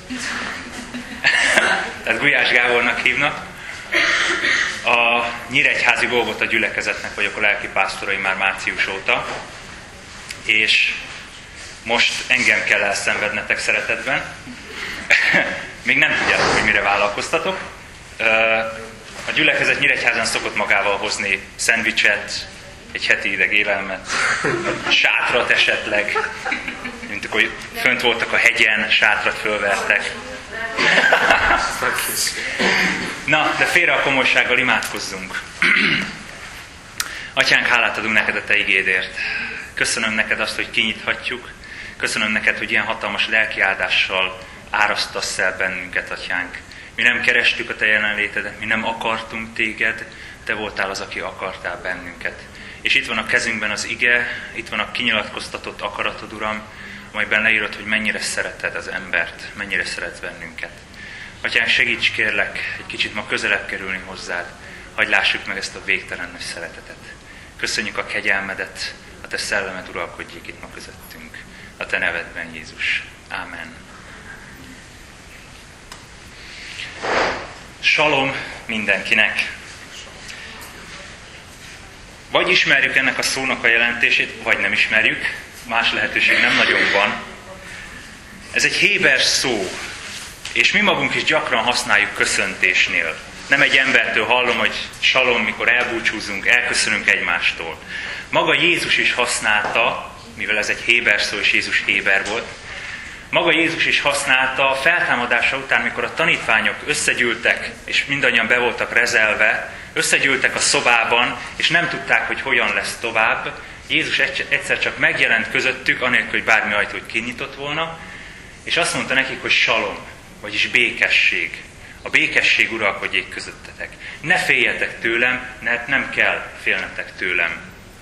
Tehát Gulyás Gábornak hívnak. A Nyíregyházi Golgota gyülekezetnek vagyok a lelkipásztorai már március óta, és most engem kell elszenvednetek szeretetben. Még nem tudjátok, hogy mire vállalkoztatok. A gyülekezet Nyíregyházán szokott magával hozni szendvicset, egy heti ideg élelmet, sátrat esetleg, mint akkor fönt voltak a hegyen, sátrat fölvertek. Na, de félre a komolysággal, imádkozzunk. Atyánk, hálát adunk neked a te igédért. Köszönöm neked azt, hogy kinyithatjuk. Köszönöm neked, hogy ilyen hatalmas lelkiáldással árasztasz el bennünket, atyánk. Mi nem kerestük a te jelenlétedet, mi nem akartunk téged, te voltál az, aki akartál bennünket. És itt van a kezünkben az ige, itt van a kinyilatkoztatott akaratod, Uram, amelyben leírod, hogy mennyire szereted az embert, mennyire szeretsz bennünket. Atyánk, segíts kérlek egy kicsit ma közelebb kerülni hozzád, hadd lássuk meg ezt a végtelen nagy szeretetet. Köszönjük a kegyelmedet, a te szellemed uralkodjék itt ma közöttünk. A te nevedben, Jézus. Ámen. Salom mindenkinek! Vagy ismerjük ennek a szónak a jelentését, vagy nem ismerjük. Más lehetőség nem nagyon van. Ez egy héber szó, és mi magunk is gyakran használjuk köszöntésnél. Nem egy embertől hallom, hogy salom, mikor elbúcsúzunk, elköszönünk egymástól. Maga Jézus is használta, mivel ez egy héber szó, és Jézus héber volt, maga Jézus is használta a feltámadása után, mikor a tanítványok összegyűltek, és mindannyian be voltak rezelve, összegyűltek a szobában, és nem tudták, hogy hogyan lesz tovább. Jézus egyszer csak megjelent közöttük, anélkül, hogy bármi ajtót kinyitott volna, és azt mondta nekik, hogy salom, vagyis békesség. A békesség uralkodjék közöttetek. Ne féljetek tőlem, mert nem kell félnetek tőlem.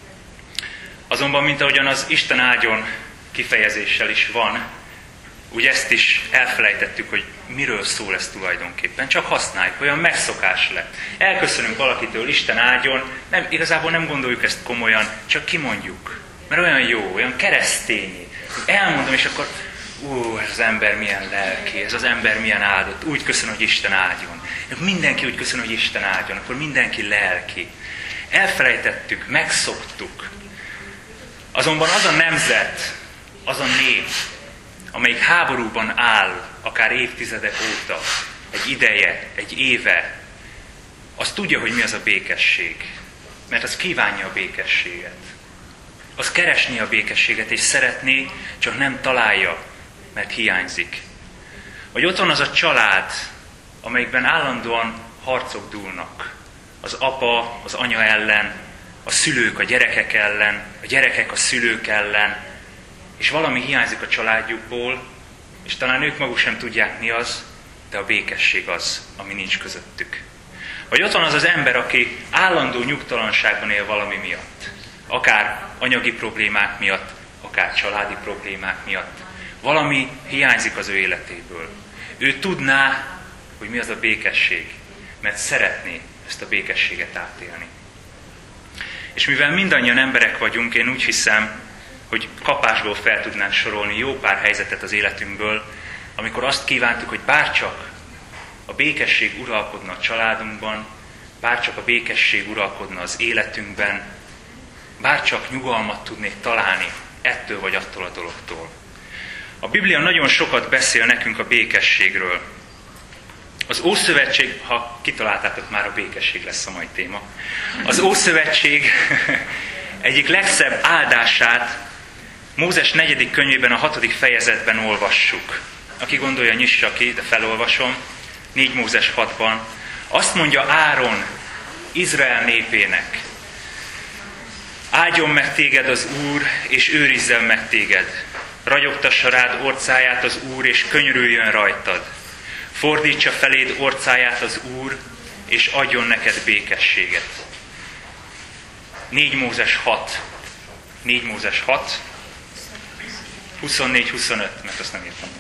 Azonban, mint ahogyan az Isten áldjon kifejezéssel is van, úgy ezt is elfelejtettük, hogy miről szól ez tulajdonképpen. Csak használjuk, olyan megszokás lett. Elköszönünk valakitől, Isten áldjon, igazából nem gondoljuk ezt komolyan, csak kimondjuk. Mert olyan jó, olyan keresztényi. Elmondom, és akkor ez az ember milyen lelki, ez az ember milyen áldott. Úgy köszönöm, hogy Isten áldjon. Mindenki úgy köszönöm, hogy Isten áldjon, akkor mindenki lelki. Elfelejtettük, megszoktuk. Azonban az a nemzet, az a nép, amelyik háborúban áll, akár évtizedek óta, egy ideje, egy éve, az tudja, hogy mi az a békesség. Mert az kívánja a békességet. Az keresni a békességet, és szeretné, csak nem találja, mert hiányzik. Vagy ott van az a család, amelyikben állandóan harcok dúlnak. Az apa, az anya ellen, a szülők a gyerekek ellen, a gyerekek a szülők ellen, és valami hiányzik a családjukból, és talán ők maguk sem tudják, mi az, de a békesség az, ami nincs közöttük. Vagy ott van az az ember, aki állandó nyugtalanságban él valami miatt. Akár anyagi problémák miatt, akár családi problémák miatt. Valami hiányzik az ő életéből. Ő tudná, hogy mi az a békesség, mert szeretné ezt a békességet átélni. És mivel mindannyian emberek vagyunk, én úgy hiszem, hogy kapásból fel tudnánk sorolni jó pár helyzetet az életünkből, amikor azt kívántuk, hogy bárcsak a békesség uralkodna a családunkban, bárcsak a békesség uralkodna az életünkben, bárcsak nyugalmat tudnék találni ettől vagy attól a dologtól. A Biblia nagyon sokat beszél nekünk a békességről. Az Ószövetség, ha kitaláltátok, már a békesség lesz a mai téma. Az Ószövetség egyik legszebb áldását Mózes 4. könyvében, a 6. fejezetben olvassuk. Aki gondolja, nyissa ki, de felolvasom. 4 Mózes 6-ban. Azt mondja Áron Izrael népének: áldjon meg téged az Úr, és őrizzen meg téged. Ragyogtassa rád orcáját az Úr, és könyörüljön rajtad. Fordítsa feléd orcáját az Úr, és adjon neked békességet. 4 Mózes 6. 4 Mózes 6. 24-25, mert azt nem írtam.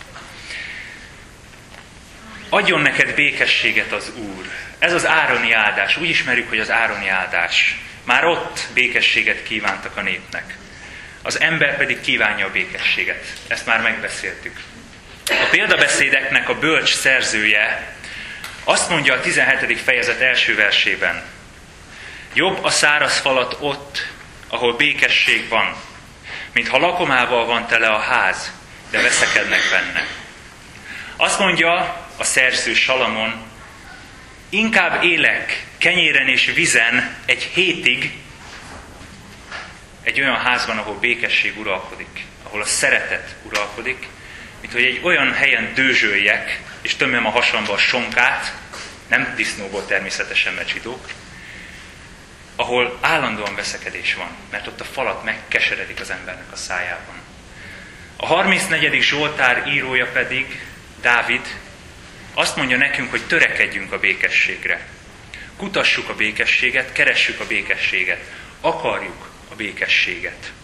Adjon neked békességet az Úr. Ez az ároni áldás. Úgy ismerjük, hogy az ároni áldás. Már ott békességet kívántak a népnek. Az ember pedig kívánja a békességet. Ezt már megbeszéltük. A példabeszédeknek a bölcs szerzője azt mondja a 17. fejezet első versében: jobb a száraz falat ott, ahol békesség van, mintha lakomával van tele a ház, de veszekednek benne. Azt mondja a szerző Salamon: inkább élek kenyéren és vizen egy hétig egy olyan házban, ahol békesség uralkodik, ahol a szeretet uralkodik, mint hogy egy olyan helyen dőzsöljek, és tömjem a hasamba a sonkát, nem disznóból természetesen, mert zsidók, ahol állandóan veszekedés van, mert ott a falat megkeseredik az embernek a szájában. A 34. Zsoltár írója pedig, Dávid, azt mondja nekünk, hogy törekedjünk a békességre. Kutassuk a békességet, keressük a békességet, akarjuk a békességet.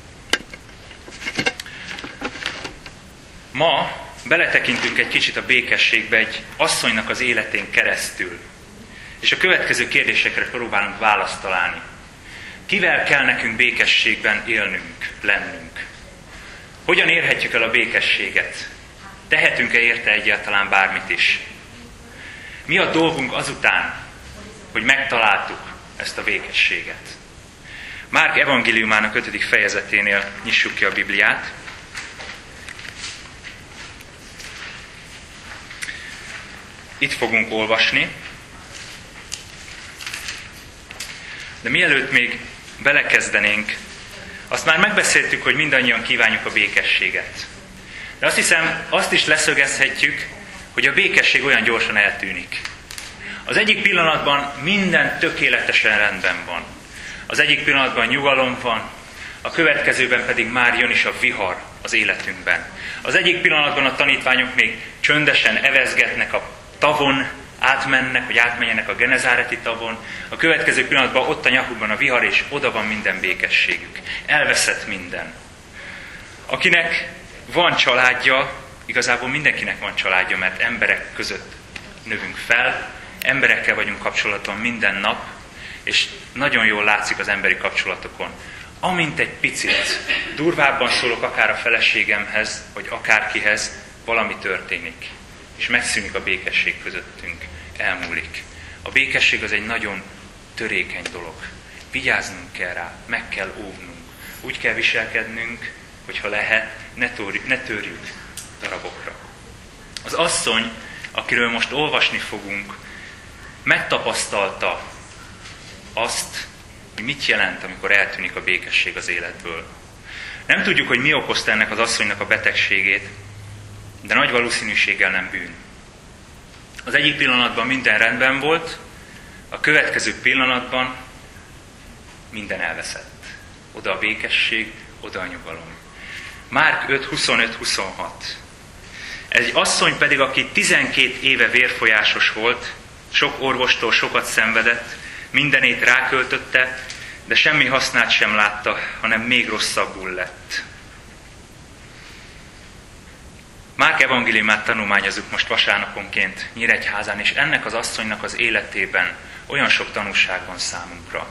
Ma beletekintünk egy kicsit a békességbe egy asszonynak az életén keresztül, és a következő kérdésekre próbálunk választ találni. Kivel kell nekünk békességben élnünk, lennünk? Hogyan érhetjük el a békességet? Tehetünk-e érte egyáltalán bármit is? Mi a dolgunk azután, hogy megtaláltuk ezt a békességet? Márk evangéliumának 5. fejezeténél nyissuk ki a Bibliát. Itt fogunk olvasni. De mielőtt még belekezdenénk, azt már megbeszéltük, hogy mindannyian kívánjuk a békességet. De azt hiszem, azt is leszögezhetjük, hogy a békesség olyan gyorsan eltűnik. Az egyik pillanatban minden tökéletesen rendben van. Az egyik pillanatban nyugalom van, a következőben pedig már jön is a vihar az életünkben. Az egyik pillanatban a tanítványok még csöndesen evezgetnek a tavon, átmennek, hogy átmenjenek a Genezáreti tavon, a következő pillanatban ott a nyakukban a vihar, és oda van minden békességük. Elveszett minden. Akinek van családja, igazából mindenkinek van családja, mert emberek között növünk fel, emberekkel vagyunk kapcsolatban minden nap, és nagyon jól látszik az emberi kapcsolatokon. Amint egy picit durvábban szólok akár a feleségemhez, vagy akárkihez, valami történik. És megszűnik a békesség közöttünk. Elmúlik. A békesség az egy nagyon törékeny dolog. Vigyáznunk kell rá, meg kell óvnunk. Úgy kell viselkednünk, hogyha lehet, ne törjük darabokra. Az asszony, akiről most olvasni fogunk, megtapasztalta azt, hogy mit jelent, amikor eltűnik a békesség az életből. Nem tudjuk, hogy mi okozta ennek az asszonynak a betegségét, de nagy valószínűséggel nem bűn. Az egyik pillanatban minden rendben volt, a következő pillanatban minden elveszett. Oda a békesség, oda a nyugalom. Márk 5, 25-26. Egy asszony pedig, aki 12 éve vérfolyásos volt, sok orvostól sokat szenvedett, mindenét ráköltötte, de semmi hasznát sem látta, hanem még rosszabbul lett. Márk evangéliumát tanulmányozzuk most vasárnaponként Nyíregyházán, és ennek az asszonynak az életében olyan sok tanúság van számunkra.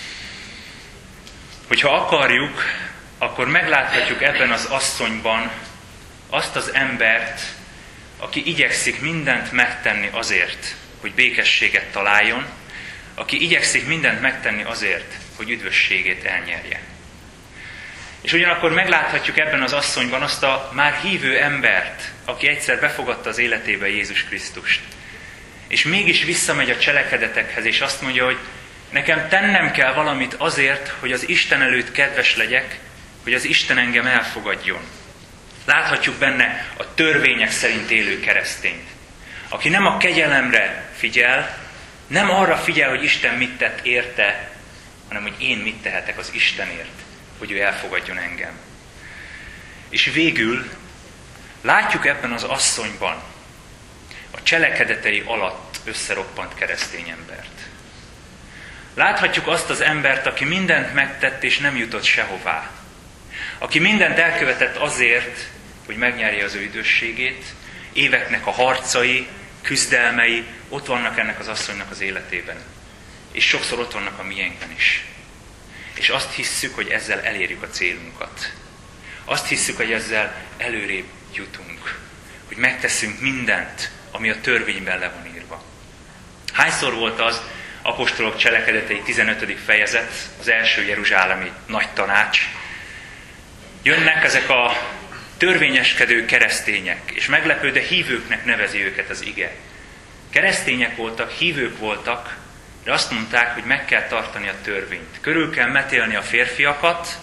Hogyha akarjuk, akkor megláthatjuk ebben az asszonyban azt az embert, aki igyekszik mindent megtenni azért, hogy békességet találjon, aki igyekszik mindent megtenni azért, hogy üdvösségét elnyerje. És ugyanakkor megláthatjuk ebben az asszonyban azt a már hívő embert, aki egyszer befogadta az életébe Jézus Krisztust. És mégis visszamegy a cselekedetekhez, és azt mondja, hogy nekem tennem kell valamit azért, hogy az Isten előtt kedves legyek, hogy az Isten engem elfogadjon. Láthatjuk benne a törvények szerint élő keresztényt, aki nem a kegyelemre figyel, nem arra figyel, hogy Isten mit tett érte, hanem hogy én mit tehetek az Istenért, hogy ő elfogadjon engem. És végül látjuk ebben az asszonyban a cselekedetei alatt összeroppant keresztény embert. Láthatjuk azt az embert, aki mindent megtett és nem jutott sehová. Aki mindent elkövetett azért, hogy megnyerje az ő üdvösségét, éveknek a harcai, küzdelmei ott vannak ennek az asszonynak az életében. És sokszor ott vannak a miénkben is. És azt hisszük, hogy ezzel elérjük a célunkat. Azt hisszük, hogy ezzel előrébb jutunk. hogy megteszünk mindent, ami a törvényben le van írva. Hányszor volt az, Apostolok Cselekedetei 15. fejezet, az első jeruzsálemi nagy tanács. Jönnek ezek a törvényeskedő keresztények, és meglepő, de hívőknek nevezi őket az ige. Keresztények voltak, hívők voltak, de azt mondták, hogy meg kell tartani a törvényt. Körül kell metélni a férfiakat,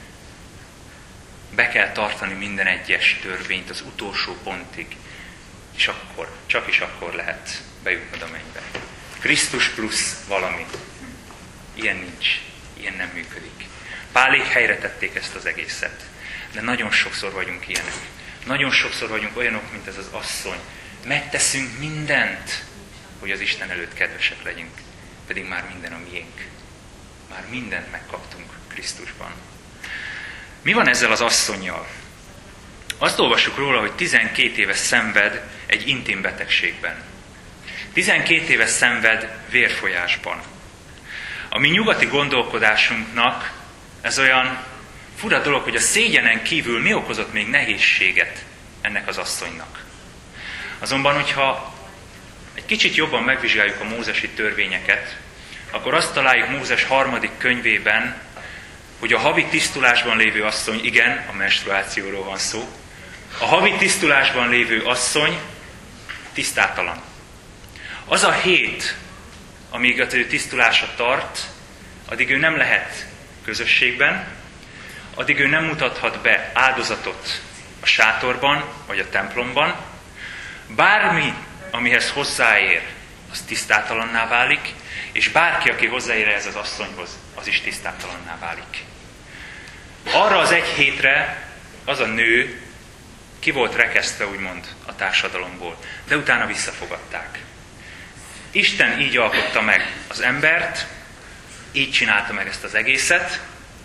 be kell tartani minden egyes törvényt az utolsó pontig, és akkor, csak is akkor lehet bejutnod a mennybe. Krisztus plusz valami. Ilyen nincs, ilyen nem működik. Pálék helyre tették ezt az egészet, de nagyon sokszor vagyunk ilyenek. Nagyon sokszor vagyunk olyanok, mint ez az asszony. Megteszünk mindent, hogy az Isten előtt kedvesek legyünk, pedig már minden a miénk. Már mindent megkaptunk Krisztusban. Mi van ezzel az asszonnyal? Azt olvassuk róla, hogy 12 éve szenved egy intim betegségben. 12 éve szenved vérfolyásban. A mi nyugati gondolkodásunknak ez olyan fura dolog, hogy a szégyenen kívül mi okozott még nehézséget ennek az asszonynak. Azonban, hogyha egy kicsit jobban megvizsgáljuk a mózesi törvényeket, akkor azt találjuk Mózes 3. könyvében, hogy a havi tisztulásban lévő asszony, igen, a menstruációról van szó, a havi tisztulásban lévő asszony tisztátalan. Az a hét, amíg az ő tisztulása tart, addig ő nem lehet közösségben, addig ő nem mutathat be áldozatot a sátorban vagy a templomban. Bármi, amihez hozzáér, az tisztátalanná válik, és bárki, aki hozzáér ehhez az asszonyhoz, az is tisztátalanná válik. Arra az egy hétre az a nő ki volt rekesztve, úgymond, a társadalomból, de utána visszafogadták. Isten így alkotta meg az embert, így csinálta meg ezt az egészet,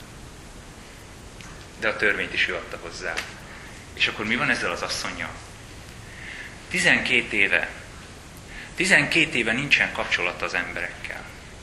de a törvényt is ő adta hozzá. És akkor mi van ezzel az asszonnyal? 12 éve nincsen kapcsolata az emberekkel.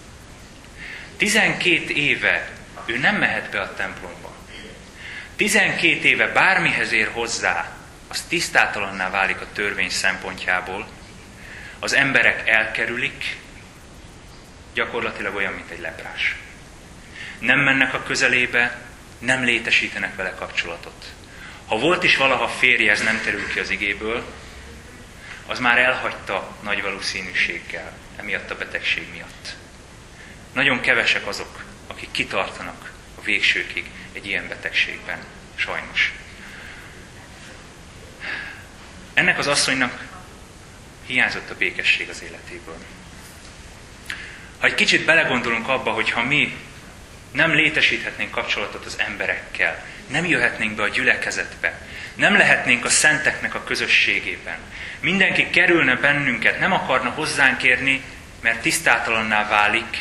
12 éve ő nem mehet be a templomba. 12 éve bármihez ér hozzá, az tisztátalanná válik a törvény szempontjából. Az emberek elkerülik, gyakorlatilag olyan, mint egy leprás. Nem mennek a közelébe, nem létesítenek vele kapcsolatot. Ha volt is valaha férje, ez nem terül ki az igéből, az már elhagyta nagy valószínűséggel, emiatt a betegség miatt. Nagyon kevesek azok, akik kitartanak a végsőkig egy ilyen betegségben, sajnos. Ennek az asszonynak hiányzott a békesség az életéből. Ha egy kicsit belegondolunk abba, hogy ha mi nem létesíthetnénk kapcsolatot az emberekkel, nem jöhetnénk be a gyülekezetbe, nem lehetnénk a szenteknek a közösségében, mindenki kerülne bennünket, nem akarna hozzánk érni, mert tisztátalanná válik,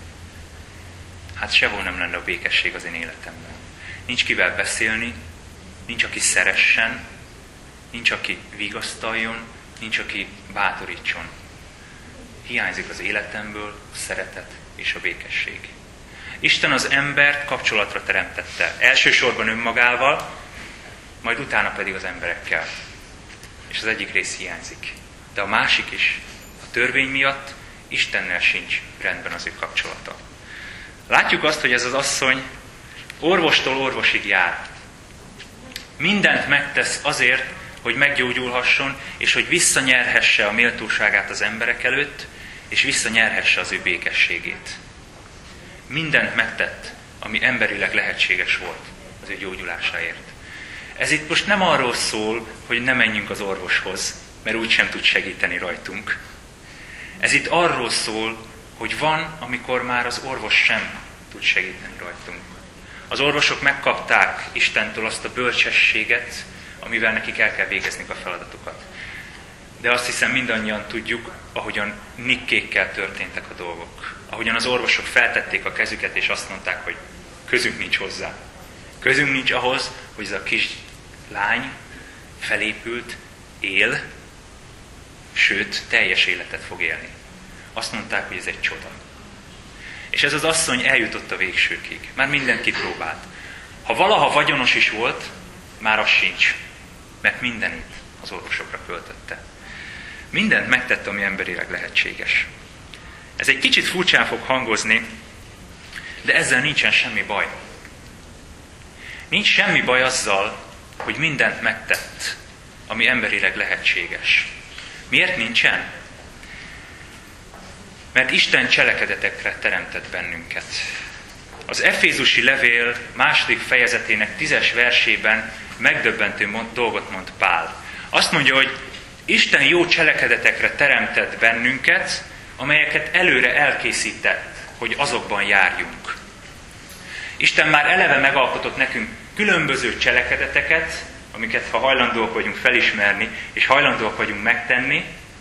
hát sehol nem lenne a békesség az én életemben. Nincs kivel beszélni, nincs aki szeressen, nincs aki vigasztaljon, nincs aki bátorítson. Hiányzik az életemből a szeretet és a békesség. Isten az embert kapcsolatra teremtette. Elsősorban önmagával, majd utána pedig az emberekkel. És az egyik rész hiányzik. De a másik is, a törvény miatt Istennel sincs rendben az ő kapcsolata. Látjuk azt, hogy ez az asszony orvostól orvosig jár. Mindent megtesz azért, hogy meggyógyulhasson, és hogy visszanyerhesse a méltóságát az emberek előtt, és visszanyerhesse az ő békességét. Mindent megtett, ami emberileg lehetséges volt az ő gyógyulásáért. Ez itt most nem arról szól, hogy ne menjünk az orvoshoz, mert úgysem tud segíteni rajtunk. Ez itt arról szól, hogy van, amikor már az orvos sem tud segíteni rajtunk. Az orvosok megkapták Istentől azt a bölcsességet, amivel nekik el kell végezniük a feladatokat. De azt hiszem mindannyian tudjuk, ahogyan nikkékkel történtek a dolgok. Ahogyan az orvosok feltették a kezüket, és azt mondták, hogy közünk nincs hozzá. Közünk nincs ahhoz, hogy ez a kis lány felépült, él, sőt, teljes életet fog élni. Azt mondták, hogy ez egy csoda. És ez az asszony eljutott a végsőkig. Már mindent kipróbált. Ha valaha vagyonos is volt, már az sincs. Mert mindenit az orvosokra költötte. Mindent megtett, ami emberileg lehetséges. Ez egy kicsit furcsán fog hangozni, de ezzel nincsen semmi baj. Nincs semmi baj azzal, hogy mindent megtett, ami emberileg lehetséges. Miért nincsen? Mert Isten cselekedetekre teremtett bennünket. Az Efézusi levél 2. fejezetének 10. versében megdöbbentő dolgot mond Pál. Azt mondja, hogy Isten jó cselekedetekre teremtett bennünket, amelyeket előre elkészített, hogy azokban járjunk. Isten már eleve megalkotott nekünk különböző cselekedeteket, amiket ha hajlandóak vagyunk felismerni, és hajlandóak vagyunk megtenni,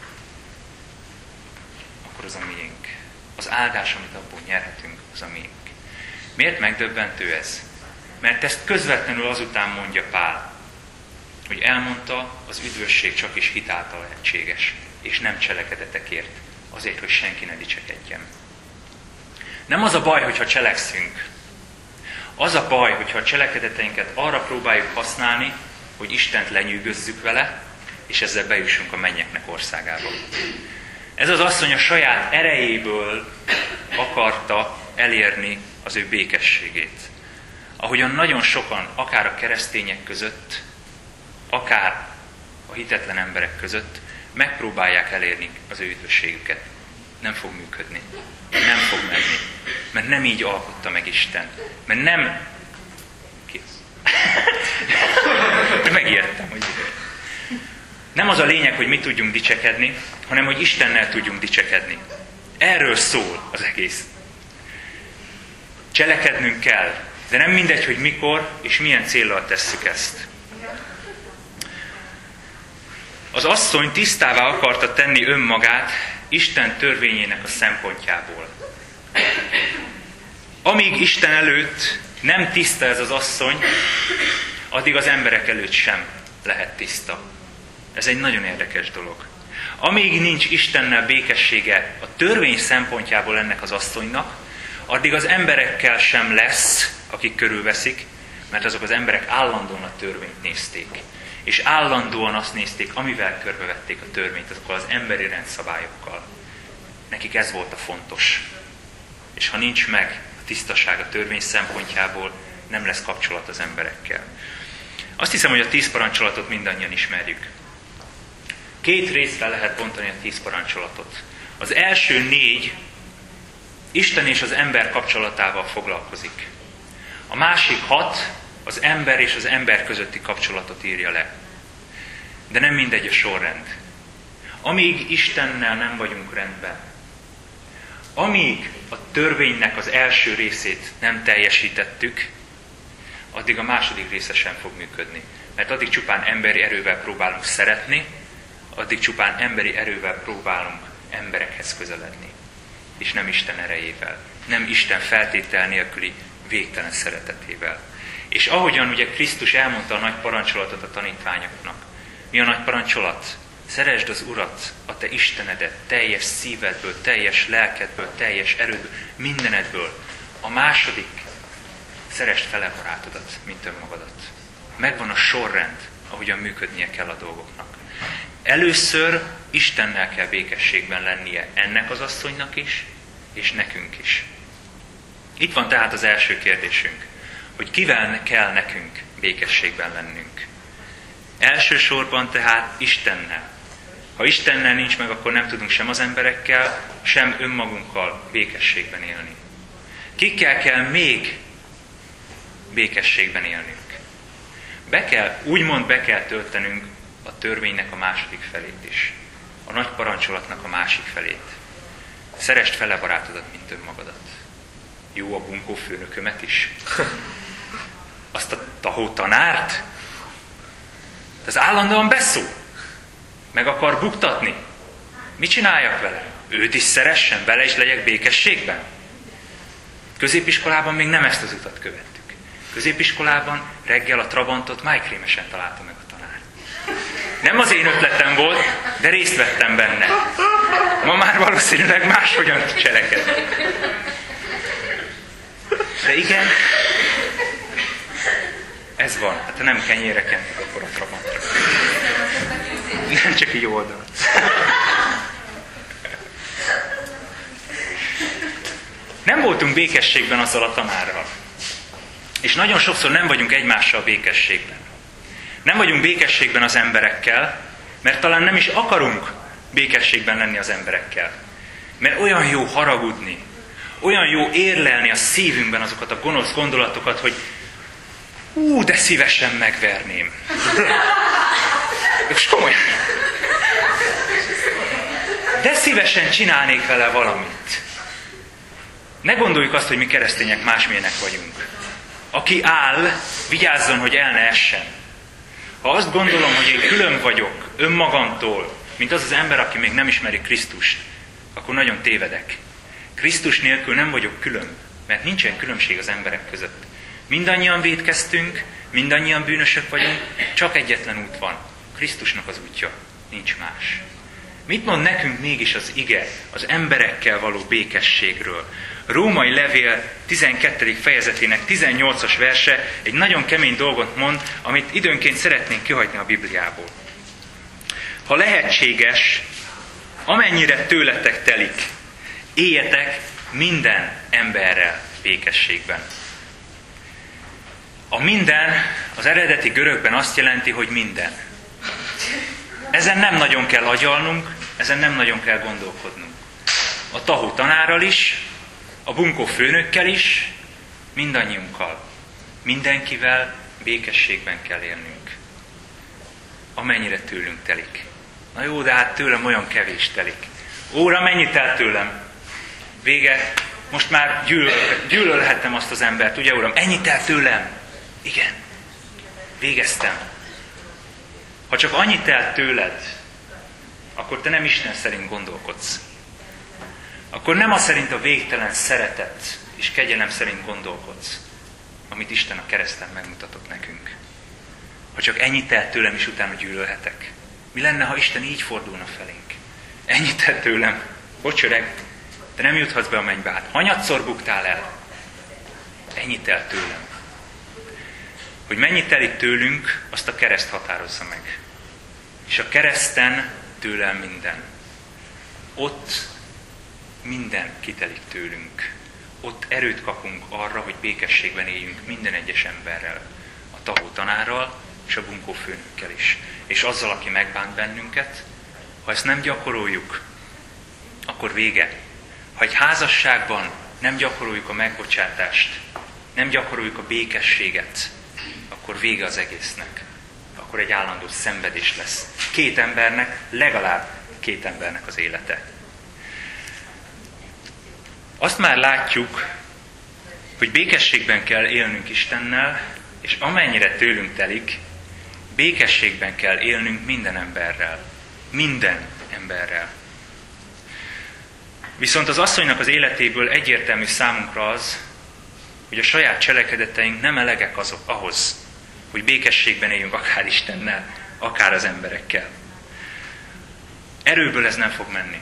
akkor az a miénk. Az áldás, amit abból nyerhetünk, az a miénk. Miért megdöbbentő ez? Mert ezt közvetlenül azután mondja Pál, hogy elmondta, az üdvösség csak is hit által lehetséges, és nem cselekedetekért, azért, hogy senki ne dicsekedjen. Nem az a baj, hogyha cselekszünk. Az a baj, hogyha a cselekedeteinket arra próbáljuk használni, hogy Istent lenyűgözzük vele, és ezzel bejussunk a mennyeknek országába. Ez az asszony a saját erejéből akarta elérni az ő békességét. Ahogyan nagyon sokan, akár a keresztények között, akár a hitetlen emberek között megpróbálják elérni az ő üdvösségüket. Nem fog működni. Nem fog menni. Mert nem így alkotta meg Isten. Mert nem... Ki az? Megijedtem, hogy... Nem az a lényeg, hogy mi tudjunk dicsekedni, hanem hogy Istennel tudjunk dicsekedni. Erről szól az egész. Cselekednünk kell, de nem mindegy, hogy mikor és milyen céllal tesszük ezt. Az asszony tisztává akarta tenni önmagát Isten törvényének a szempontjából. Amíg Isten előtt nem tiszta ez az asszony, addig az emberek előtt sem lehet tiszta. Ez egy nagyon érdekes dolog. Amíg nincs Istennel békessége a törvény szempontjából ennek az asszonynak, addig az emberekkel sem lesz, akik körülveszik, mert azok az emberek állandóan a törvényt nézték. És állandóan azt nézték, amivel körbevették a törvényt, azokkal az emberi rendszabályokkal. Nekik ez volt a fontos. És ha nincs meg a tisztaság a törvény szempontjából, nem lesz kapcsolat az emberekkel. Azt hiszem, hogy a 10 parancsolatot mindannyian ismerjük. 2 részre lehet bontani a 10 parancsolatot. Az első 4 Isten és az ember kapcsolatával foglalkozik. A másik 6 az ember és az ember közötti kapcsolatot írja le. De nem mindegy a sorrend. Amíg Istennel nem vagyunk rendben, amíg a törvénynek az első részét nem teljesítettük, addig a második része sem fog működni. Mert addig csupán emberi erővel próbálunk szeretni, addig csupán emberi erővel próbálunk emberekhez közeledni. És nem Isten erejével. Nem Isten feltétel nélküli végtelen szeretetével. És ahogyan ugye Krisztus elmondta a nagy parancsolatot a tanítványoknak. Mi a nagy parancsolat? Szeresd az Urat, a te Istenedet, teljes szívedből, teljes lelkedből, teljes erődből, mindenedből. A második, szeresd fele barátodat, mint önmagadat. Megvan a sorrend, ahogyan működnie kell a dolgoknak. Először Istennel kell békességben lennie ennek az asszonynak is, és nekünk is. Itt van tehát az első kérdésünk, hogy kivel kell nekünk békességben lennünk. Elsősorban tehát Istennel. Ha Istennel nincs meg, akkor nem tudunk sem az emberekkel, sem önmagunkkal békességben élni. Kikkel kell még békességben élnünk? Úgymond be kell töltenünk a törvénynek a második felét is. A nagy parancsolatnak a másik felét. Szeresd fele barátodat, mint önmagadat. Jó, a bunkó főnökömet is. Azt a tahó tanárt? Az állandóan beszól. Meg akar buktatni. Mit csináljak vele? Őt is szeressen, vele is legyek békességben? Középiskolában még nem ezt az utat követtük. Középiskolában reggel a Trabantot májkrémesen találta meg a tanár. Nem az én ötletem volt, de részt vettem benne. Ma már valószínűleg máshogyan cselekedni. De igen, ez van. Hát ha nem kenyérre kentek, akkor a Trabantra. Nem csak így oldalt. Nem voltunk békességben azzal a tanárral. És nagyon sokszor nem vagyunk egymással békességben. Nem vagyunk békességben az emberekkel, mert talán nem is akarunk békességben lenni az emberekkel. Mert olyan jó haragudni, olyan jó érlelni a szívünkben azokat a gonosz gondolatokat, hogy de szívesen megverném. És komolyan. De szívesen csinálnék vele valamit. Ne gondoljuk azt, hogy mi keresztények másmilyenek vagyunk. Aki áll, vigyázzon, hogy el ne essen. Ha azt gondolom, hogy én külön vagyok önmagamtól, mint az az ember, aki még nem ismeri Krisztust, akkor nagyon tévedek. Krisztus nélkül nem vagyok külön, mert nincsen különbség az emberek között. Mindannyian vétkeztünk, mindannyian bűnösök vagyunk, csak egyetlen út van. Krisztusnak az útja, nincs más. Mit mond nekünk mégis az ige az emberekkel való békességről? Római levél 12. fejezetének 18-as verse egy nagyon kemény dolgot mond, amit időnként szeretnénk kihagyni a Bibliából. Ha lehetséges, amennyire tőletek telik, éljetek minden emberrel békességben. A minden az eredeti görögben azt jelenti, hogy minden. Ezen nem nagyon kell agyalnunk, ezen nem nagyon kell gondolkodnunk. A tahó tanárral is, a bunkó főnökkel is, mindannyiunkkal, mindenkivel békességben kell élnünk. Amennyire tőlünk telik. Na jó, de hát tőlem olyan kevés telik. Óra, mennyit telt tőlem? Vége, most már gyűlölhettem azt az embert, ugye Uram? Ennyit telt tőlem? Igen, végeztem. Ha csak annyit telt tőled, akkor te nem Isten szerint gondolkodsz. Akkor nem az szerint a végtelen szeretet és kegyelem szerint gondolkodsz, amit Isten a kereszten megmutatott nekünk. Ha csak ennyit telt tőlem, és utána gyűlölhetek. Mi lenne, ha Isten így fordulna felénk? Ennyit telt tőlem. Bocs, öreg, de nem juthatsz be a mennybe. Hát hanyatszor buktál el? Ennyit telt tőlem. Hogy mennyit telik tőlünk, azt a kereszt határozza meg. És a kereszten tőlem minden. Ott minden kitelik tőlünk. Ott erőt kapunk arra, hogy békességben éljünk minden egyes emberrel. A tahó tanárral és a bunkó főnökkel is. És azzal, aki megbánt bennünket, ha ezt nem gyakoroljuk, akkor vége. Ha egy házasságban nem gyakoroljuk a megbocsátást, nem gyakoroljuk a békességet, akkor vége az egésznek. Akkor egy állandó szenvedés lesz. Két embernek, legalább két embernek az élete. Azt már látjuk, hogy békességben kell élnünk Istennel, és amennyire tőlünk telik, békességben kell élnünk minden emberrel. Minden emberrel. Viszont az asszonynak az életéből egyértelmű számunkra az, hogy a saját cselekedeteink nem elegek ahhoz, hogy békességben éljünk akár Istennel, akár az emberekkel. Erőből ez nem fog menni.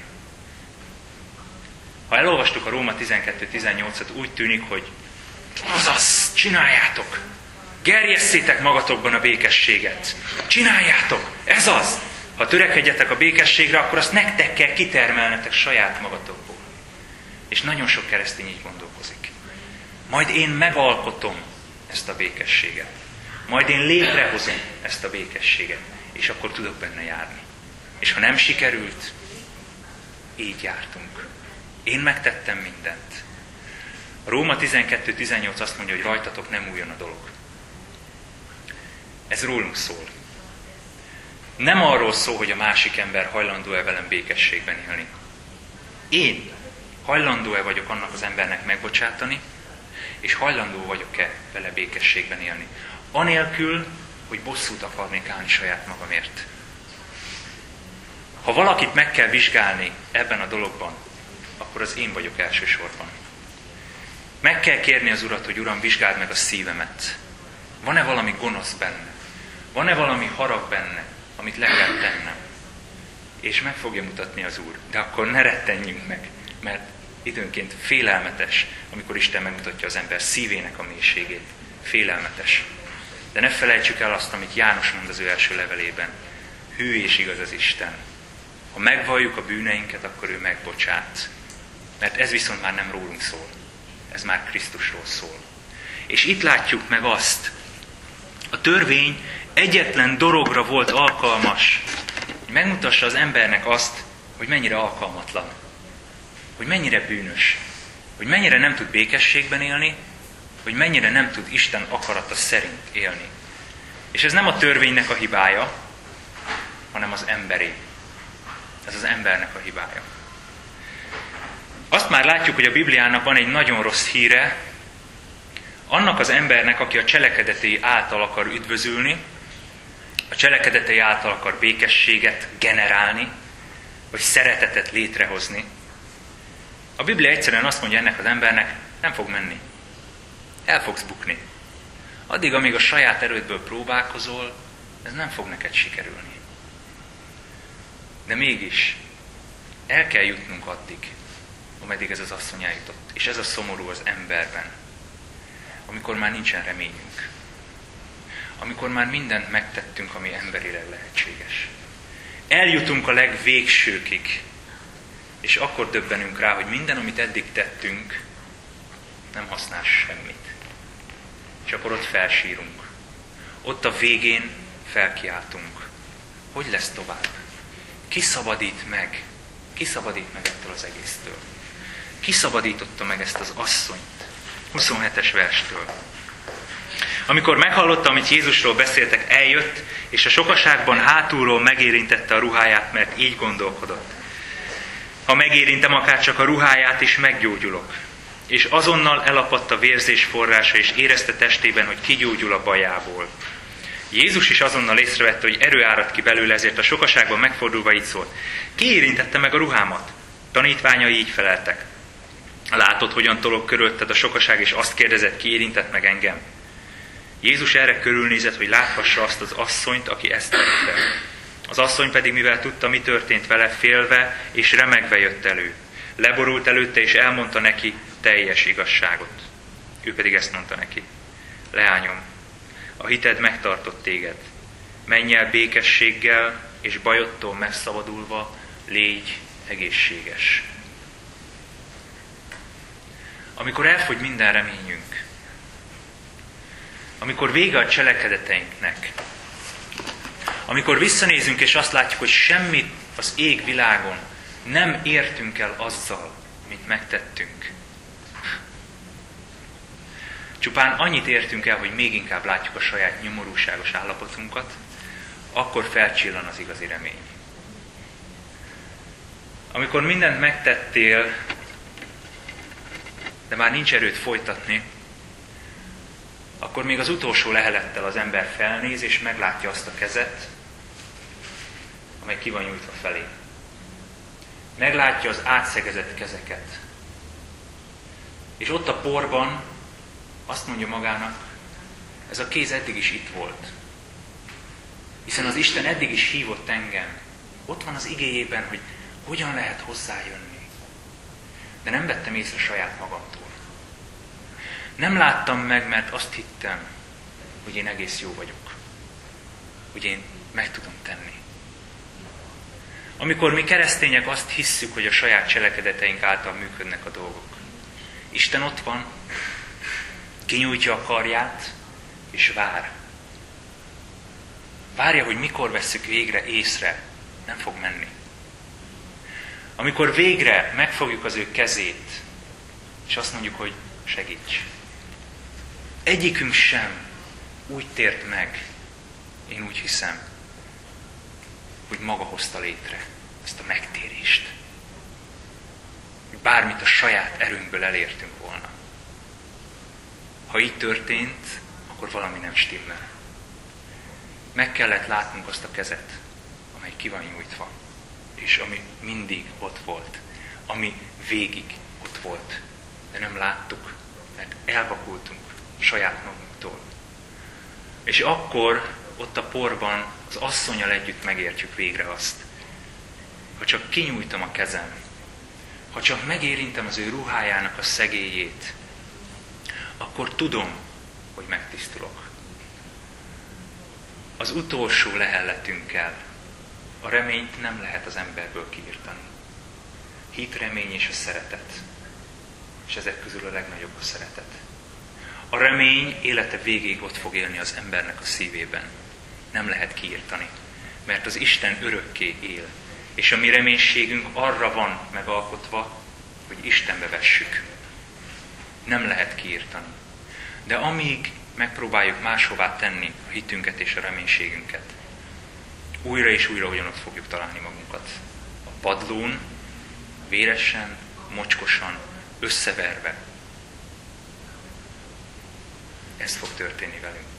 Ha elolvastuk a Róma 12-18-at, úgy tűnik, hogy azaz, csináljátok! Gerjesszétek magatokban a békességet! Csináljátok! Ez az! Ha törekedjetek a békességre, akkor azt nektek kell kitermelnetek saját magatokból. És nagyon sok keresztény így gondolkozik. Majd én megalkotom ezt a békességet. Majd én létrehozom ezt a békességet. És akkor tudok benne járni. És ha nem sikerült, így jártunk. Én megtettem mindent. A Róma 12-18 azt mondja, hogy rajtatok nem újjon a dolog. Ez rólunk szól. Nem arról szól, hogy a másik ember hajlandó-e velem békességben élni. Én hajlandó-e vagyok annak az embernek megbocsátani, és hajlandó vagyok-e vele békességben élni. Anélkül, hogy bosszút akarnék állni saját magamért. Ha valakit meg kell vizsgálni ebben a dologban, akkor az én vagyok elsősorban. Meg kell kérni az Urat, hogy Uram, vizsgáld meg a szívemet. Van-e valami gonosz benne? Van-e valami harag benne, amit le kell tennem? És meg fogja mutatni az Úr. De akkor ne rettenjünk meg, mert időnként félelmetes, amikor Isten megmutatja az ember szívének a mélységét. Félelmetes. De ne felejtsük el azt, amit János mond az ő első levelében. hű és igaz az Isten. Ha megvalljuk a bűneinket, akkor ő megbocsát. Mert ez viszont már nem rólunk szól. Ez már Krisztusról szól. És itt látjuk meg azt, a törvény egyetlen dologra volt alkalmas, hogy megmutassa az embernek azt, hogy mennyire alkalmatlan, hogy mennyire bűnös, hogy mennyire nem tud békességben élni, hogy mennyire nem tud Isten akarata szerint élni. És ez nem a törvénynek a hibája, hanem az emberé. Ez az embernek a hibája. Azt már látjuk, hogy a Bibliának van egy nagyon rossz híre, annak az embernek, aki a cselekedetei által akar üdvözülni, a cselekedetei által akar békességet generálni, vagy szeretetet létrehozni. A Biblia egyszerűen azt mondja ennek az embernek, nem fog menni. El fogsz bukni. Addig, amíg a saját erődből próbálkozol, ez nem fog neked sikerülni. De mégis el kell jutnunk addig, ameddig ez az asszony eljutott. És ez a szomorú az emberben. Amikor már nincsen reményünk. Amikor már mindent megtettünk, ami emberileg lehetséges. Eljutunk a legvégsőkig, és akkor döbbenünk rá, hogy minden, amit eddig tettünk, nem használ semmit. És akkor ott felsírunk. Ott a végén felkiáltunk. Hogy lesz tovább? Ki szabadít meg? Ki szabadít meg ettől az egésztől? Ki szabadította meg ezt az asszonyt? 27-es verstől. Amikor meghallotta, amit Jézusról beszéltek, eljött, és a sokaságban hátulról megérintette a ruháját, mert így gondolkodott. Ha megérintem akár csak a ruháját is, meggyógyulok. És azonnal elapadt a vérzés forrása, és érezte testében, hogy kigyógyul a bajából. Jézus is azonnal észrevette, hogy erő árad ki belőle, ezért a sokaságban megfordulva így szólt. Ki érintette meg a ruhámat? Tanítványai így feleltek. Látod, hogyan tolog körülötted a sokaság, és azt kérdezett, ki érintett meg engem? Jézus erre körülnézett, hogy láthassa azt az asszonyt, aki ezt tette. Az asszony pedig, mivel tudta, mi történt vele, félve és remegve jött elő. Leborult előtte, és elmondta neki teljes igazságot. Ő pedig ezt mondta neki. Leányom, a hited megtartott téged. Menj el békességgel, és bajodtól megszabadulva légy egészséges. Amikor elfogy minden reményünk, amikor vége a cselekedeteinknek, amikor visszanézünk és azt látjuk, hogy semmit az ég világon nem értünk el azzal, amit megtettünk. Csupán annyit értünk el, hogy még inkább látjuk a saját nyomorúságos állapotunkat, akkor felcsillan az igazi remény. Amikor mindent megtettél, de már nincs erőt folytatni, akkor még az utolsó lehelettel az ember felnéz, és meglátja azt a kezet, amely ki van nyújtva felé. Meglátja az átszegezett kezeket. És ott a porban azt mondja magának, ez a kéz eddig is itt volt. Hiszen az Isten eddig is hívott engem. Ott van az igéjében, hogy hogyan lehet hozzájönni. De nem vettem észre saját magamtól. Nem láttam meg, mert azt hittem, hogy én egész jó vagyok. Hogy én meg tudom tenni. Amikor mi keresztények azt hisszük, hogy a saját cselekedeteink által működnek a dolgok. Isten ott van, kinyújtja a karját, és vár. Várja, hogy mikor vesszük végre észre, nem fog menni. Amikor végre megfogjuk az ő kezét, és azt mondjuk, hogy segíts. Egyikünk sem úgy tért meg, én úgy hiszem, hogy maga hozta létre ezt a megtérést. Hogy bármit a saját erőnkből elértünk volna. Ha így történt, akkor valami nem stimmel. Meg kellett látnunk azt a kezet, amely ki van nyújtva, és ami mindig ott volt, ami végig ott volt, de nem láttuk, mert elvakultunk saját magunktól. És akkor ott a porban az asszonnyal együtt megértjük végre azt, ha csak kinyújtom a kezem, ha csak megérintem az ő ruhájának a szegélyét, akkor tudom, hogy megtisztulok. Az utolsó lehelletünkkel A reményt nem lehet az emberből kiirtani. Hit, remény és a szeretet. És ezek közül a legnagyobb a szeretet. A remény élete végéig ott fog élni az embernek a szívében. Nem lehet kiirtani, mert az Isten örökké él. És a mi reménységünk arra van megalkotva, hogy Istenbe vessük. Nem lehet kiirtani. De amíg megpróbáljuk máshová tenni a hitünket és a reménységünket, újra és újra ugyanott fogjuk találni magunkat. A padlón, véresen, mocskosan, összeverve. Ez fog történni velünk.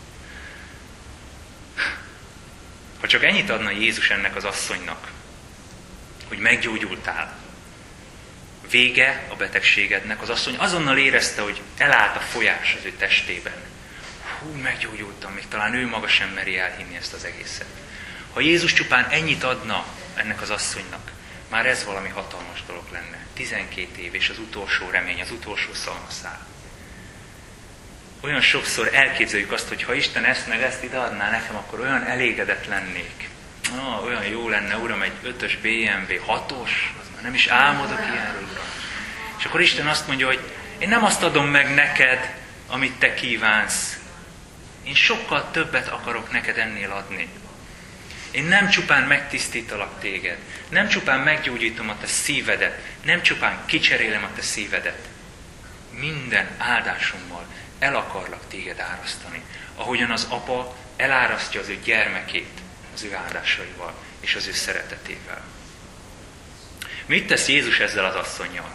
Ha csak ennyit adna Jézus ennek az asszonynak, hogy meggyógyultál, vége a betegségednek, az asszony azonnal érezte, hogy elállt a folyás az ő testében. Hú, meggyógyultam, még talán ő maga sem meri elhinni ezt az egészet. Ha Jézus csupán ennyit adna ennek az asszonynak, már ez valami hatalmas dolog lenne. 12 év és az utolsó remény, az utolsó szalmaszál. Olyan sokszor elképzeljük azt, hogy ha Isten ezt meg ezt ideadná nekem, akkor olyan elégedett lennék. Olyan jó lenne, Uram, egy 5-ös BMW, 6-os, az már nem is álmodok ilyenről, Uram. És akkor Isten azt mondja, hogy én nem azt adom meg neked, amit te kívánsz. Én sokkal többet akarok neked ennél adni. Én nem csupán megtisztítalak téged, nem csupán meggyógyítom a te szívedet, nem csupán kicserélem a te szívedet. Minden áldásommal el akarlak téged árasztani, ahogyan az apa elárasztja az ő gyermekét az ő áldásaival és az ő szeretetével. Mit tesz Jézus ezzel az asszonnyal?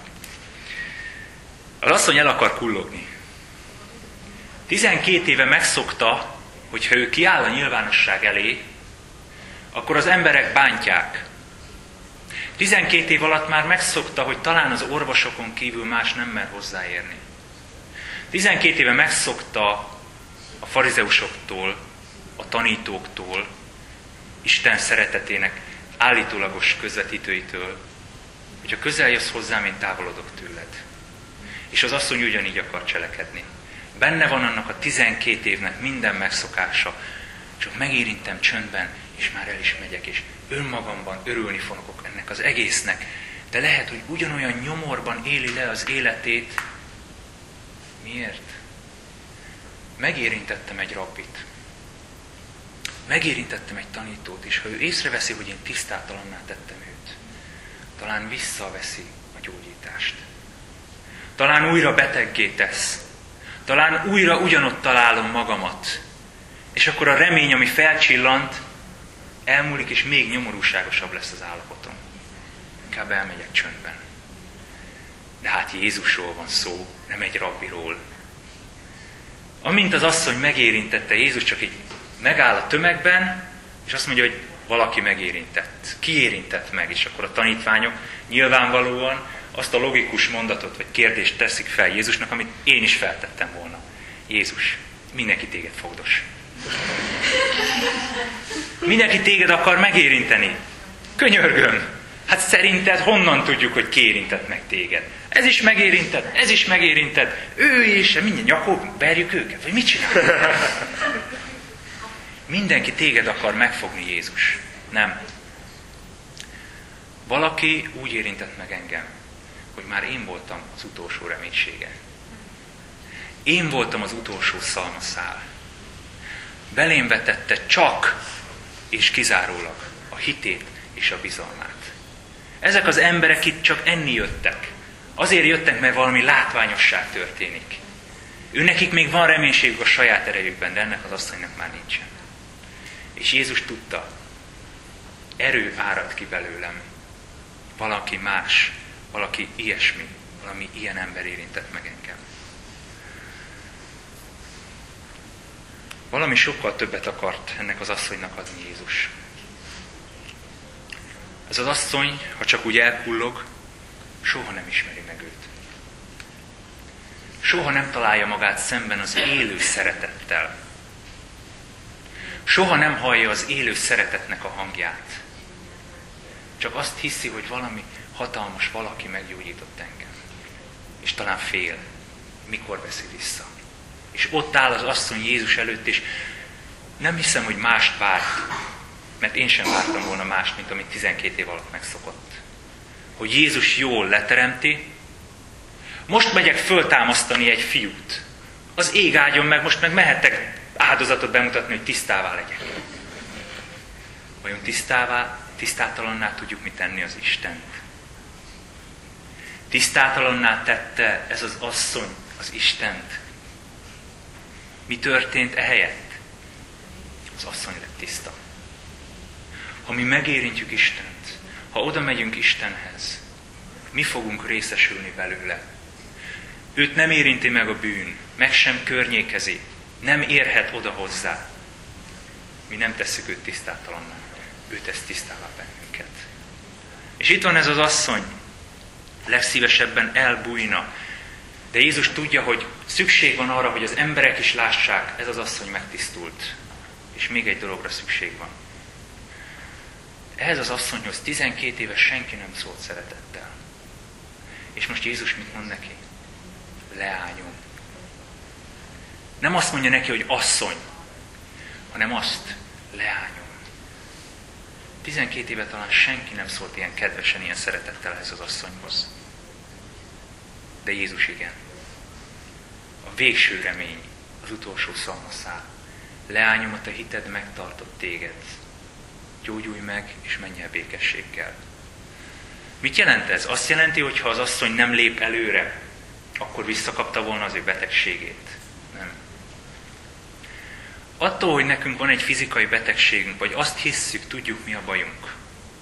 Az asszony el akar kullogni. 12 éve megszokta, hogy ha ő kiáll a nyilvánosság elé, akkor az emberek bántják. 12 év alatt már megszokta, hogy talán az orvosokon kívül más nem mer hozzáérni. 12 éve megszokta a farizeusoktól, a tanítóktól, Isten szeretetének állítólagos közvetítőitől, hogyha közel jössz hozzám, én távolodok tőled. És az asszony ugyanígy akar cselekedni. Benne van annak a 12 évnek minden megszokása, csak megérintem csöndben, és már el is megyek, és önmagamban örülni fogok ennek az egésznek. De lehet, hogy ugyanolyan nyomorban éli le az életét. Miért? Megérintettem egy rabbit. Megérintettem egy tanítót, és ha ő észreveszi, hogy én tisztátalanná tettem őt, talán visszaveszi a gyógyítást. Talán újra beteggé tesz. Talán újra ugyanott találom magamat. És akkor a remény, ami felcsillant, elmúlik, és még nyomorúságosabb lesz az állapotom. Inkább elmegyek csöndben. De hát Jézusról van szó, nem egy rabbiról. Amint az asszony megérintette, Jézus csak így megáll a tömegben, és azt mondja, hogy valaki megérintett. Ki érintett meg? És akkor a tanítványok nyilvánvalóan azt a logikus mondatot vagy kérdést teszik fel Jézusnak, amit én is feltettem volna. Jézus, mindenki téged fogdos. Mindenki téged akar megérinteni. Könyörgöm. Hát szerinted honnan tudjuk, hogy ki érintett meg téged? Ez is megérintett, ez is megérintett. Ő is, mindjárt nyakó, verjük őket, vagy mit csinál? Mindenki téged akar megfogni, Jézus. Nem. Valaki úgy érintett meg engem, hogy már én voltam az utolsó reménysége. Én voltam az utolsó szalmaszál. Belém vetette csak és kizárólag a hitét és a bizalmát. Ezek az emberek itt csak enni jöttek. Azért jöttek, mert valami látványosság történik. Őnekik még van reménységük a saját erejükben, de ennek az asszonynak már nincsen. És Jézus tudta, erő árad ki belőlem. Valaki más, valaki ilyesmi, valami ilyen ember érintett meg engem. Valami sokkal többet akart ennek az asszonynak adni Jézus. Ez az asszony, ha csak úgy elkullog, soha nem ismeri meg őt. Soha nem találja magát szemben az élő szeretettel. Soha nem hallja az élő szeretetnek a hangját. Csak azt hiszi, hogy valami hatalmas valaki meggyógyított engem. És talán fél, mikor veszi vissza. És ott áll az asszony Jézus előtt, és nem hiszem, hogy mást várt, mert én sem vártam volna mást, mint amit 12 év alatt megszokott. Hogy Jézus jól leteremti, most megyek föltámasztani egy fiút. Az ég áldjon meg, most meg mehettek áldozatot bemutatni, hogy tisztává legyek. Vajon tisztátalanná tudjuk mi tenni az Istent? Tisztátalanná tette ez az asszony az Istent. Mi történt ehelyett? Az asszony lett tiszta. Ha mi megérintjük Istent, ha oda megyünk Istenhez, mi fogunk részesülni belőle. Őt nem érinti meg a bűn, meg sem környékezi, nem érhet oda hozzá. Mi nem tesszük őt tisztátalanná, ő tesz tisztává bennünket. És itt van ez az asszony, legszívesebben elbújna, de Jézus tudja, hogy szükség van arra, hogy az emberek is lássák, ez az asszony megtisztult. És még egy dologra szükség van. Ehhez az asszonyhoz 12 éves senki nem szólt szeretettel. És most Jézus mit mond neki? Leányom. Nem azt mondja neki, hogy asszony, hanem azt, leányom. 12 éve talán senki nem szólt ilyen kedvesen, ilyen szeretettel ehhez az asszonyhoz. De Jézus igen. A végső remény, az utolsó szalmaszál. Leányom, a te hited megtartott téged. Gyógyulj meg, és menj el békességgel. Mit jelent ez? Azt jelenti, hogy ha az asszony nem lép előre, akkor visszakapta volna az ő betegségét. Nem. Attól, hogy nekünk van egy fizikai betegségünk, vagy azt hisszük, tudjuk, mi a bajunk,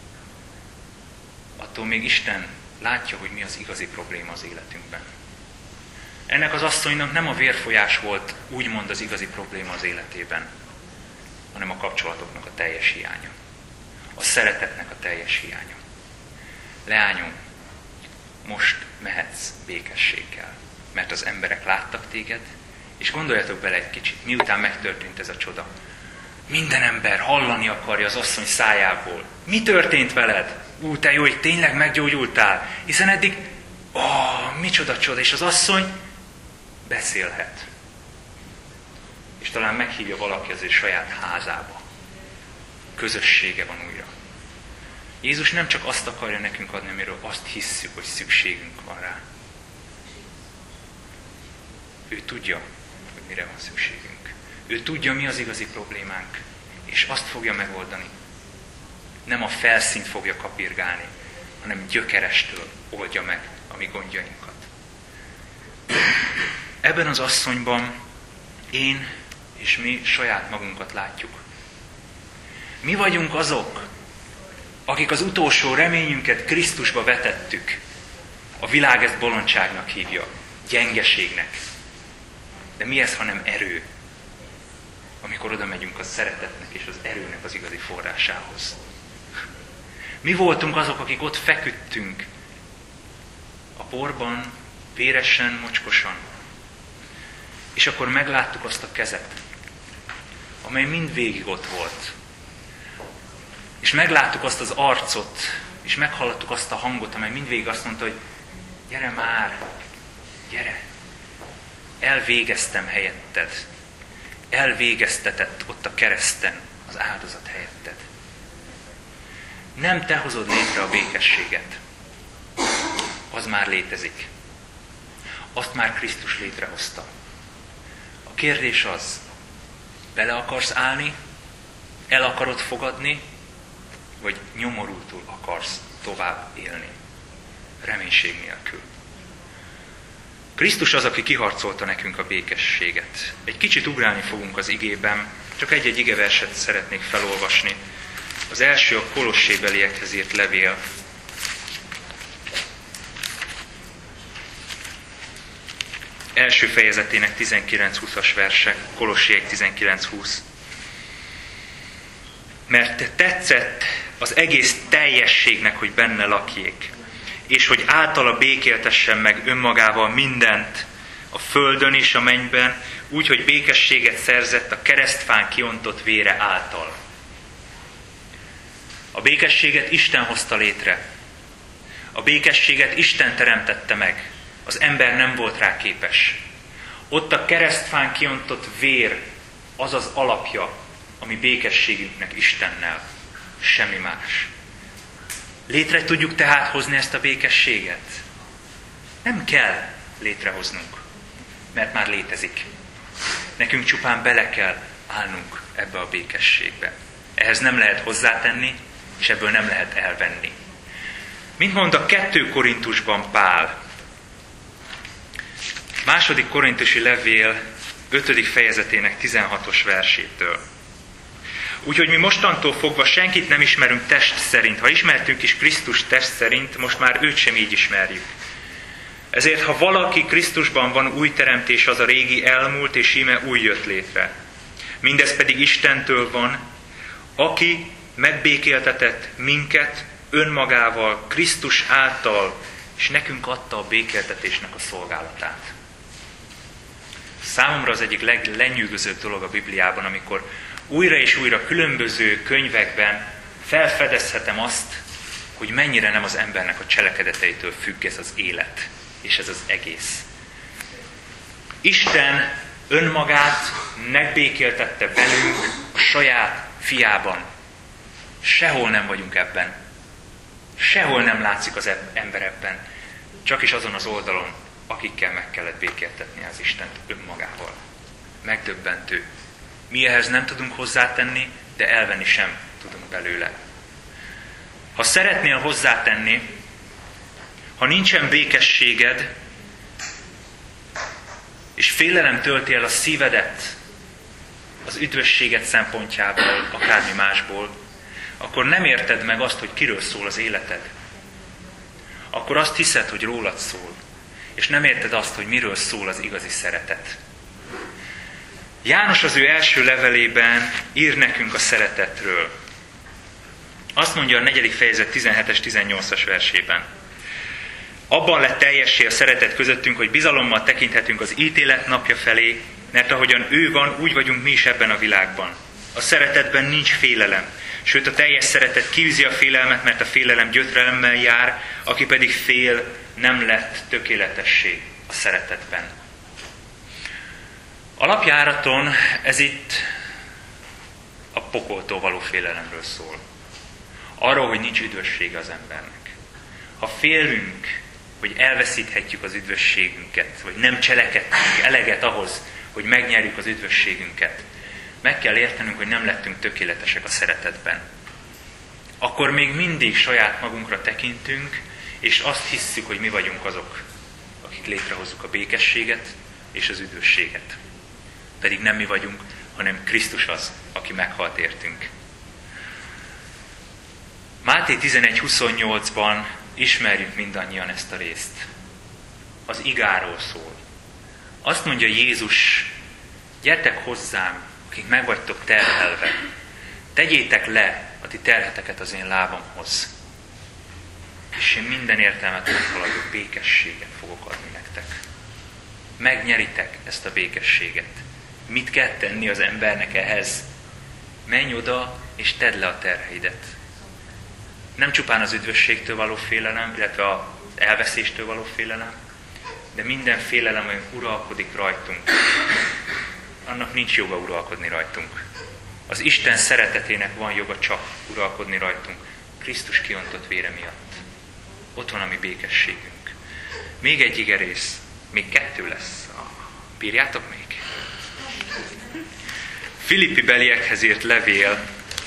attól még Isten látja, hogy mi az igazi probléma az életünkben. Ennek az asszonynak nem a vérfolyás volt úgymond az igazi probléma az életében, hanem a kapcsolatoknak a teljes hiánya. A szeretetnek a teljes hiánya. Leányom, most mehetsz békességgel, mert az emberek láttak téged, és gondoljatok bele egy kicsit, miután megtörtént ez a csoda. Minden ember hallani akarja az asszony szájából. Mi történt veled? Te jó, hogy tényleg meggyógyultál? Hiszen eddig, micsoda csoda, és az asszony beszélhet. És talán meghívja valaki az ő saját házába. Közössége van újra. Jézus nem csak azt akarja nekünk adni, amiről azt hisszük, hogy szükségünk van rá. Ő tudja, hogy mire van szükségünk. Ő tudja, mi az igazi problémánk, és azt fogja megoldani. Nem a felszínt fogja kapirgálni, hanem gyökerestől oldja meg a mi gondjainkat. Ebben az asszonyban én és mi saját magunkat látjuk. Mi vagyunk azok, akik az utolsó reményünket Krisztusba vetettük. A világ ezt bolondságnak hívja, gyengeségnek. De mi ez, hanem erő, amikor oda megyünk a szeretetnek és az erőnek az igazi forrásához. Mi voltunk azok, akik ott feküdtünk a porban, véresen, mocskosan. És akkor megláttuk azt a kezet, amely mindvégig ott volt. És megláttuk azt az arcot, és meghallottuk azt a hangot, amely mindvégig azt mondta, hogy gyere már, gyere. Elvégeztem helyetted. Elvégeztetett ott a kereszten az áldozat helyetted. Nem te hozod létre a békességet. Az már létezik. Azt már Krisztus létrehozta. A kérdés az, bele akarsz állni, el akarod fogadni, vagy nyomorultul akarsz tovább élni. Reménység nélkül. Krisztus az, aki kiharcolta nekünk a békességet. Egy kicsit ugrálni fogunk az igében, csak egy-egy igeverset szeretnék felolvasni. Az első a Kolossébeliekhez írt levél. Első fejezetének 19-20-as verse, Kolossék 19-20. Mert tetszett az egész teljességnek, hogy benne lakjék, és hogy általa békéltessen meg önmagával mindent, a földön és a mennyben, úgy, hogy békességet szerzett a keresztfán kiontott vére által. A békességet Isten hozta létre. A békességet Isten teremtette meg. Az ember nem volt rá képes. Ott a keresztfán kiontott vér az az alapja, ami békességünknek Istennel. semmi más. Létre tudjuk tehát hozni ezt a békességet? Nem kell létrehoznunk, mert már létezik. Nekünk csupán bele kell állnunk ebbe a békességbe. Ehhez nem lehet hozzátenni, és ebből nem lehet elvenni. Mint mond a 2 Korintusban Pál, 2. Korintusi levél 5. fejezetének 16-os versétől. Úgyhogy mi mostantól fogva senkit nem ismerünk test szerint. Ha ismertünk is Krisztus test szerint, most már őt sem így ismerjük. Ezért, ha valaki Krisztusban van, új teremtés, az a régi elmúlt, és íme új jött létre. Mindez pedig Istentől van, aki megbékéltetett minket önmagával, Krisztus által, és nekünk adta a békéltetésnek a szolgálatát. Számomra az egyik leglenyűgözőbb dolog a Bibliában, amikor újra és újra különböző könyvekben felfedezhetem azt, hogy mennyire nem az embernek a cselekedeteitől függ ez az élet, és ez az egész. Isten önmagát megbékéltette velünk a saját fiában. Sehol nem vagyunk ebben. Sehol nem látszik az ember ebben. Csak is azon az oldalon, akikkel meg kellett békéltetni az Istent önmagával. Megdöbbentő. Mi ehhez nem tudunk hozzátenni, de elvenni sem tudunk belőle. Ha szeretnél hozzátenni, ha nincsen békességed, és félelem tölti el a szívedet az üdvösséget szempontjából, akármi másból, akkor nem érted meg azt, hogy kiről szól az életed. Akkor azt hiszed, hogy rólad szól, és nem érted azt, hogy miről szól az igazi szeretet. János az ő első levelében ír nekünk a szeretetről. Azt mondja a 4. fejezet 17-es, 18-as versében. Abban lett teljessé a szeretet közöttünk, hogy bizalommal tekinthetünk az ítélet napja felé, mert ahogyan ő van, úgy vagyunk mi is ebben a világban. A szeretetben nincs félelem, sőt a teljes szeretet kiűzi a félelmet, mert a félelem gyötrelemmel jár, aki pedig fél, nem lett tökéletessé a szeretetben. Alapjáraton ez itt a pokoltól való félelemről szól. Arról, hogy nincs üdvössége az embernek. Ha félünk, hogy elveszíthetjük az üdvösségünket, vagy nem cselekedtünk eleget ahhoz, hogy megnyerjük az üdvösségünket, meg kell értenünk, hogy nem lettünk tökéletesek a szeretetben. Akkor még mindig saját magunkra tekintünk, és azt hisszük, hogy mi vagyunk azok, akik létrehozzuk a békességet és az üdvösséget. Pedig nem mi vagyunk, hanem Krisztus az, aki meghalt értünk. Máté 11.28-ban ismerjük mindannyian ezt a részt. Az igáról szól. Azt mondja Jézus, gyertek hozzám, akik meg vagytok terhelve. Tegyétek le a ti terheteket az én lábamhoz. És én minden értelmet meghaladó békességet fogok adni nektek. Megnyeritek ezt a békességet. Mit kell tenni az embernek ehhez? Menj oda, és tedd le a terheidet. Nem csupán az üdvösségtől való félelem, illetve az elveszéstől való félelem, de minden félelem, ami uralkodik rajtunk, annak nincs joga uralkodni rajtunk. Az Isten szeretetének van joga csak uralkodni rajtunk, Krisztus kiontott vére miatt. Ott van a mi békességünk. Még egy igerész, még 2 lesz. Bírjátok még? Filippi beliekhez írt levél,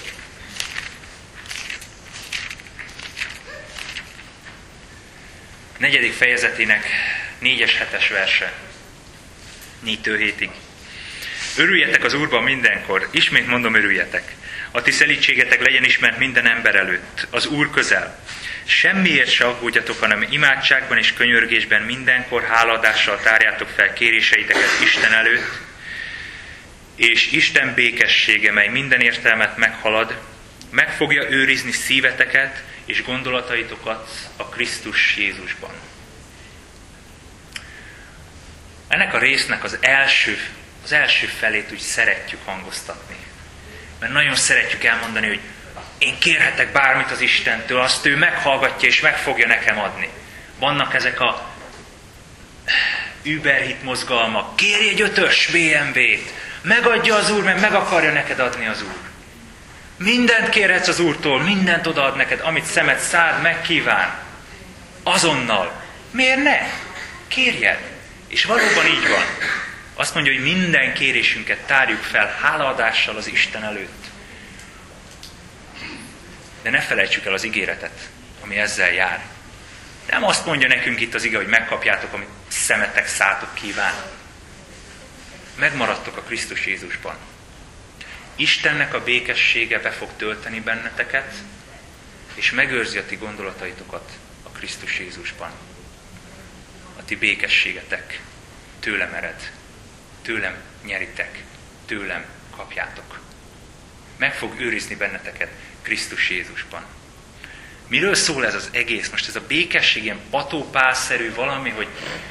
4. fejezetének 4-es, 7-es verse. 4-től 7-ig. Örüljetek az Úrban mindenkor, ismét mondom, örüljetek. A ti szelídségetek legyen ismert minden ember előtt, az Úr közel. Semmiért se aggódjatok, hanem imádságban és könyörgésben mindenkor hálaadással tárjátok fel kéréseiteket Isten előtt, és Isten békessége, mely minden értelmet meghalad, meg fogja őrizni szíveteket és gondolataitokat a Krisztus Jézusban. Ennek a résznek az első felét úgy szeretjük hangoztatni. Mert nagyon szeretjük elmondani, hogy én kérhetek bármit az Istentől, azt ő meghallgatja és meg fogja nekem adni. Vannak ezek a überhit mozgalmak. Kérj egy 5-ös BMW-t, megadja az Úr, mert meg akarja neked adni az Úr. Mindent kérhetsz az Úrtól, mindent odaad neked, amit szemed, szád megkíván. Azonnal. Miért ne? Kérjed. És valóban így van. Azt mondja, hogy minden kérésünket tárjuk fel hálaadással az Isten előtt. De ne felejtsük el az ígéretet, ami ezzel jár. Nem azt mondja nekünk itt az ige, hogy megkapjátok, amit szemetek, szátok kíván. Megmaradtok a Krisztus Jézusban. Istennek a békessége be fog tölteni benneteket, és megőrzi a ti gondolataitokat a Krisztus Jézusban. A ti békességetek tőlem ered, tőlem nyeritek, tőlem kapjátok. Meg fog őrizni benneteket Krisztus Jézusban. Miről szól ez az egész? Most ez a békesség ilyen patópálszerű valami, hogy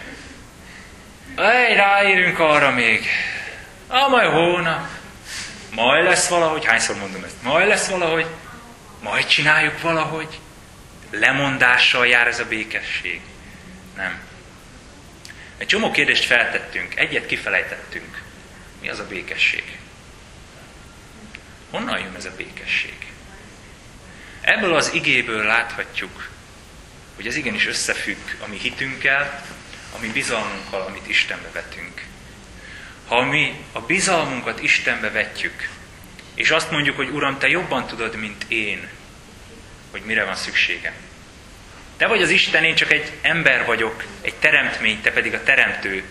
ráérünk arra még, majd hónap, majd lesz valahogy, hányszor mondom ezt, majd lesz valahogy, majd csináljuk valahogy, lemondással jár ez a békesség. Nem. Egy csomó kérdést feltettünk, egyet kifelejtettünk. Mi az a békesség? Honnan jön ez a békesség? Ebből az igéből láthatjuk, hogy ez igenis összefügg a mi hitünkkel, a mi bizalmunkkal, amit Istenbe vetünk. Ha mi a bizalmunkat Istenbe vetjük, és azt mondjuk, hogy Uram, Te jobban tudod, mint én, hogy mire van szükségem. Te vagy az Isten, én csak egy ember vagyok, egy teremtmény, Te pedig a teremtő.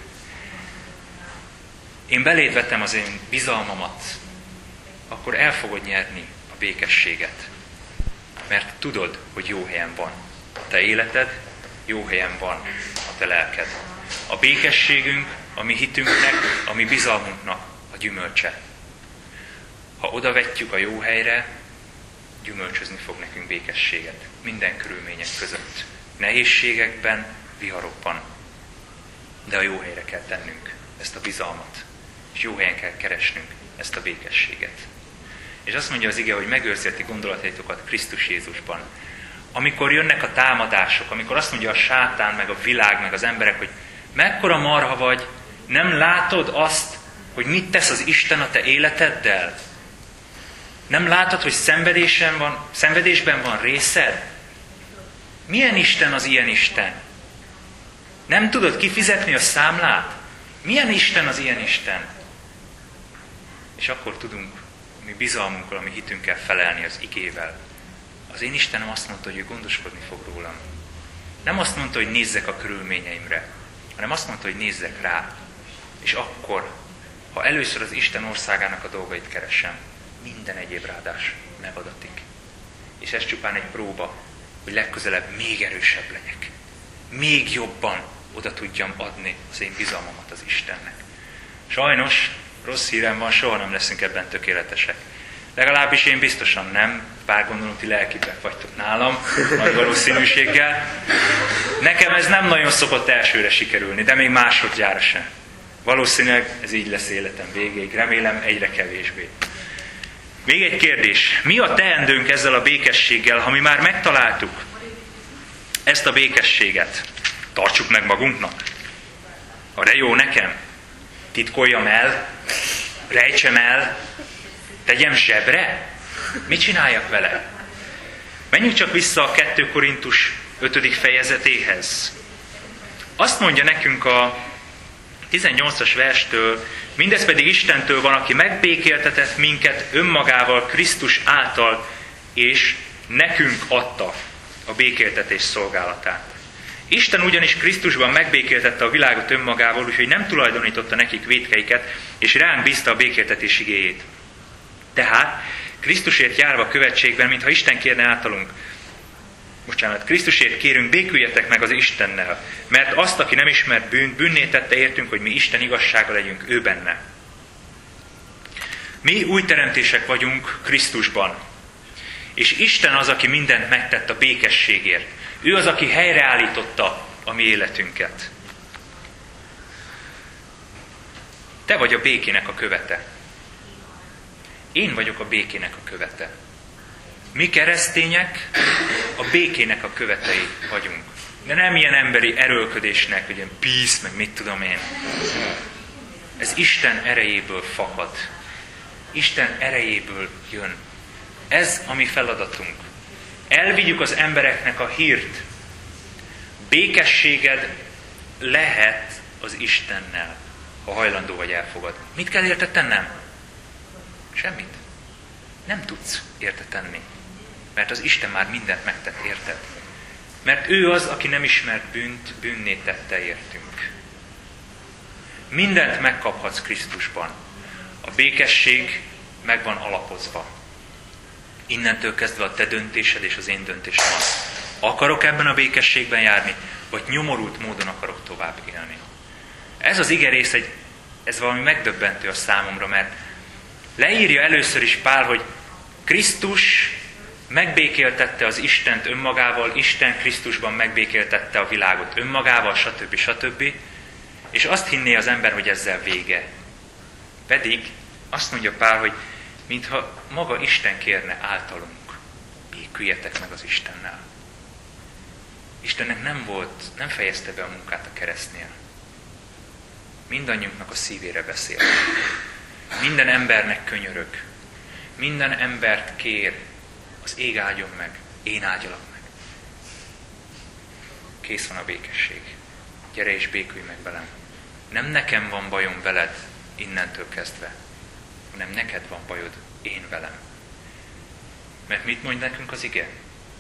Én beléd vettem az én bizalmamat, akkor el fogod nyerni a békességet. Mert tudod, hogy jó helyen van a te életed, jó helyen van a te lelked. A békességünk, a mi hitünknek, a mi bizalmunknak a gyümölcse. Ha odavetjük a jó helyre, gyümölcsözni fog nekünk békességet. Minden körülmények között. Nehézségekben, viharokban. De a jó helyre kell tennünk ezt a bizalmat. És jó helyen kell keresnünk ezt a békességet. És azt mondja az ige, hogy megőrzi a ti gondolataitokat Krisztus Jézusban. Amikor jönnek a támadások, amikor azt mondja a sátán, meg a világ, meg az emberek, hogy mekkora marha vagy, nem látod azt, hogy mit tesz az Isten a te életeddel? Nem látod, hogy szenvedésben van részed? Milyen Isten az ilyen Isten? Nem tudod kifizetni a számlát? Milyen Isten az ilyen Isten? És akkor tudunk mi bizalmunkkal, a mi hitünkkel felelni az igével. Az én Istenem azt mondta, hogy ő gondoskodni fog rólam. Nem azt mondta, hogy nézzek a körülményeimre, hanem azt mondta, hogy nézzek rá. És akkor, ha először az Isten országának a dolgait keresem, minden egyéb ráadás megadatik. És ez csupán egy próba, hogy legközelebb még erősebb legyek. Még jobban oda tudjam adni az én bizalmamat az Istennek. Sajnos, rossz hírem van, soha nem leszünk ebben tökéletesek. Legalábbis én biztosan nem, bár gondolom, ti lelkibbek vagytok nálam, nagy valószínűséggel. Nekem ez nem nagyon szokott elsőre sikerülni, de még másodjára sem. Valószínűleg ez így lesz életem végéig, remélem egyre kevésbé. Még egy kérdés. Mi a teendőnk ezzel a békességgel, ha mi már megtaláltuk ezt a békességet? Tartsuk meg magunknak? De jó nekem? Titkoljam el? Rejtsem el? Tegyem zsebre? Mit csináljak vele? Menjünk csak vissza a 2 Korintus 5. fejezetéhez. Azt mondja nekünk a 18-as verstől, mindez pedig Istentől van, aki megbékéltetett minket önmagával Krisztus által, és nekünk adta a békéltetés szolgálatát. Isten ugyanis Krisztusban megbékéltette a világot önmagával, úgyhogy nem tulajdonította nekik vétkeiket, és ránk bízta a békéltetés igéjét. Tehát Krisztusért járva követségben, mintha Isten kérne általunk. Krisztusért kérünk, béküljetek meg az Istennel, mert azt, aki nem ismert bűnt, bűnné tette értünk, hogy mi Isten igazsága legyünk ő benne. Mi új teremtések vagyunk Krisztusban. És Isten az, aki mindent megtett a békességért. Ő az, aki helyreállította a mi életünket. Te vagy a békének a követe. Én vagyok a békének a követe. Mi keresztények a békének a követei vagyunk. De nem ilyen emberi erőlködésnek, hogy ilyen peace, meg mit tudom én. Ez Isten erejéből fakad. Isten erejéből jön. Ez a mi feladatunk. Elvigyük az embereknek a hírt. Békességed lehet az Istennel, ha hajlandó vagy elfogadni. Mit kell érte tennem? Semmit. Nem tudsz érte tenni. Mert az Isten már mindent megtett érted. Mert ő az, aki nem ismert bűnt, bűnné tette értünk. Mindent megkaphatsz Krisztusban. A békesség meg van alapozva. Innentől kezdve a te döntésed és az én döntésem az. Akarok ebben a békességben járni, vagy nyomorult módon akarok tovább élni. Ez az igerész, ez valami megdöbbentő a számomra, mert leírja először is Pál, hogy Krisztus megbékéltette az Istent önmagával, Isten Krisztusban megbékéltette a világot önmagával, stb. Stb. És azt hinné az ember, hogy ezzel vége. Pedig azt mondja Pál, hogy mintha maga Isten kérne általunk, béküljetek meg az Istennel. Istennek nem fejezte be a munkát a keresztnél. Mindannyiunknak a szívére beszél. Minden embernek könyörög. Minden embert kér, az ég áldjon meg, én áldjalak meg. Kész van a békesség. Gyere és békülj meg velem. Nem nekem van bajom veled innentől kezdve, hanem neked van bajod én velem. Mert mit mond nekünk az ige?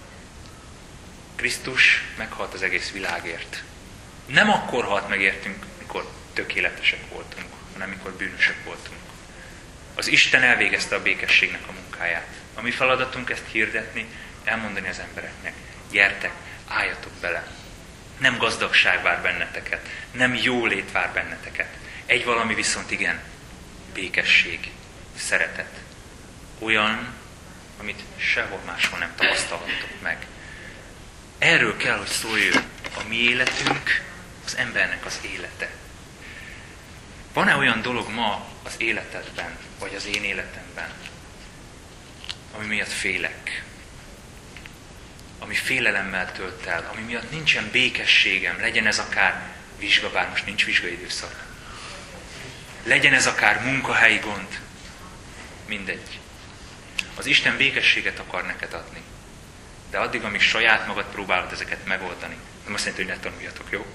Krisztus meghalt az egész világért. Nem akkor halt meg értünk, mikor tökéletesek voltunk, hanem mikor bűnösek voltunk. Az Isten elvégezte a békességnek a munkáját. A mi feladatunk ezt hirdetni, elmondani az embereknek. Gyertek, álljatok bele. Nem gazdagság vár benneteket, nem jólét vár benneteket. Egy valami viszont igen, békesség, szeretet. Olyan, amit sehol máshol nem tapasztalhattok meg. Erről kell, hogy szóljon a mi életünk, az embernek az élete. Van-e olyan dolog ma az életedben, vagy az én életemben, ami miatt félek? Ami félelemmel tölt el, ami miatt nincsen békességem, legyen ez akár vizsga, bár most nincs vizsgaidőszak. Legyen ez akár munkahelyi gond, mindegy. Az Isten békességet akar neked adni. De addig, amíg saját magad próbálod ezeket megoldani, nem azt jelenti, hogy ne tanuljatok, jó?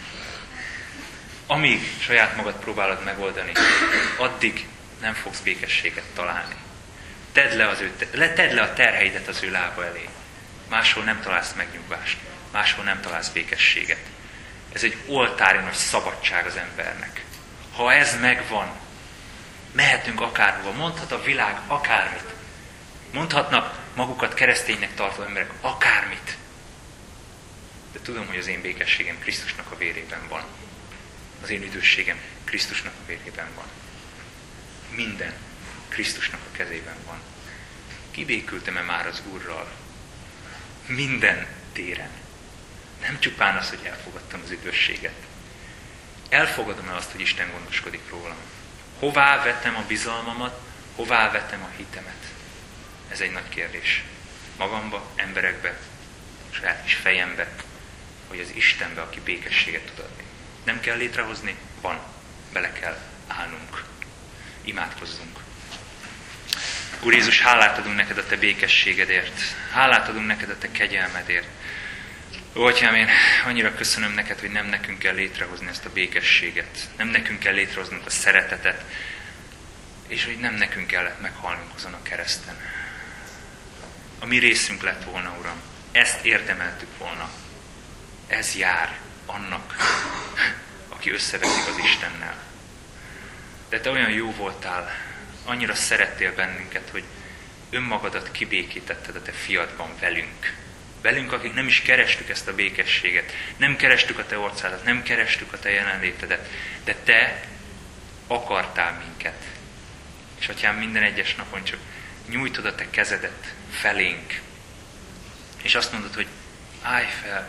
Amíg saját magad próbálod megoldani, addig nem fogsz békességet találni. Tedd le a terheidet az ő lába elé. Máshol nem találsz megnyugvást, máshol nem találsz békességet. Ez egy oltári nagy szabadság az embernek. Ha ez megvan, mehetünk akárhova, mondhat a világ akármit. Mondhatnak magukat kereszténynek tartó emberek akármit. De tudom, hogy az én békességem Krisztusnak a vérében van. Az én üdvösségem Krisztusnak a vérében van. Minden Krisztusnak a kezében van. Kibékültem-e már az Úrral? Minden téren. Nem csupán az, hogy elfogadtam az üdvösséget. Elfogadom-e azt, hogy Isten gondoskodik rólam? Hová vetem a bizalmamat? Hová vetem a hitemet? Ez egy nagy kérdés. Magamba, emberekbe, saját kis fejembe, hogy az Istenbe, aki békességet tud adni. Nem kell létrehozni, van. Bele kell állnunk. Imádkozzunk. Úr Jézus, hálát adunk neked a te békességedért. Hálát adunk neked a te kegyelmedért. Ó, Atyám, én annyira köszönöm neked, hogy nem nekünk kell létrehozni ezt a békességet. Nem nekünk kell létrehoznunk a szeretetet. És hogy nem nekünk kellett meghalnunk azon a kereszten. A mi részünk lett volna, Uram. Ezt érdemeltük volna. Ez jár annak, aki összevetik az Istennel. De te olyan jó voltál, annyira szerettél bennünket, hogy önmagadat kibékítetted a te fiadban velünk. Velünk, akik nem is kerestük ezt a békességet, nem kerestük a te orcádat, nem kerestük a te jelenlétedet, de te akartál minket. És Atyám, minden egyes napon csak nyújtod a te kezedet felénk, és azt mondod, hogy állj fel,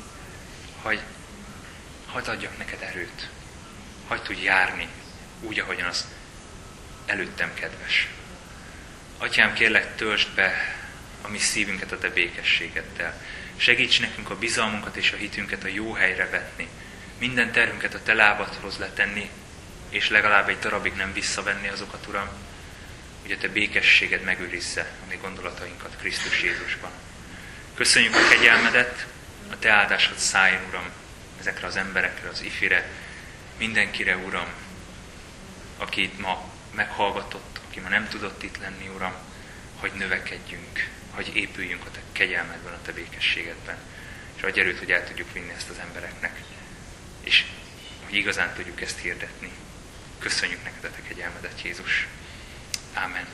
hadd adjak neked erőt, hadd tudj járni úgy, ahogyan az előttem kedves. Atyám, kérlek, töltsd be a mi szívünket a te békességeddel. Segíts nekünk a bizalmunkat és a hitünket a jó helyre vetni. Minden terhünket a te lábadhoz letenni, és legalább egy darabig nem visszavenni azokat, Uram. hogy a Te békességed megőrizze a mi gondolatainkat Krisztus Jézusban. Köszönjük a kegyelmedet, a Te áldásod szálljon, Uram, ezekre az emberekre, az ifire, mindenkire, Uram, aki itt ma meghallgatott, aki ma nem tudott itt lenni, Uram, hogy növekedjünk, hogy épüljünk a Te kegyelmedben, a Te békességedben, és adj erőt, hogy el tudjuk vinni ezt az embereknek, és hogy igazán tudjuk ezt hirdetni. Köszönjük neked a Te kegyelmedet, Jézus. Ámen.